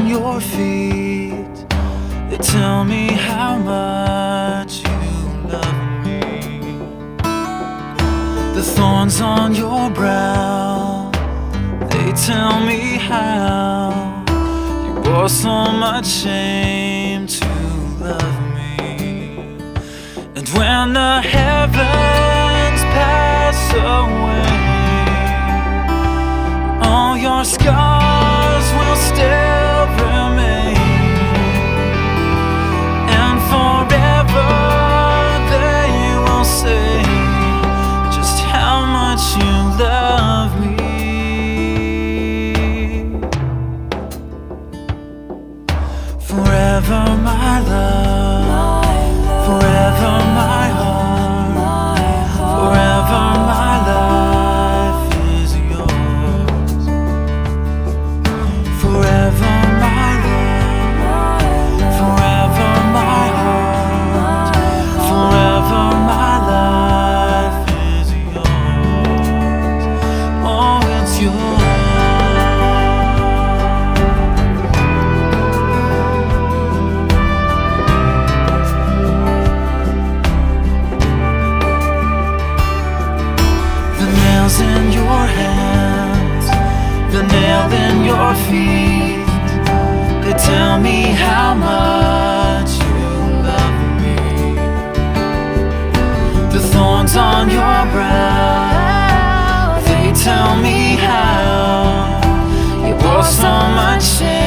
your feet, they tell me how much you love me. The thorns on your brow, they tell me how you bore so much shame to love me. And when the heavens pass away, all your scars will still remain, and forever they will say just how much you love me. Forever my love, forever my heart, forever my life is yours. Forever my love, forever my heart, forever my life is yours. Oh, it's yours. In your hands, the nail in your feet, they tell me how much you love me. The thorns on your brow, they tell me how you bore so much shame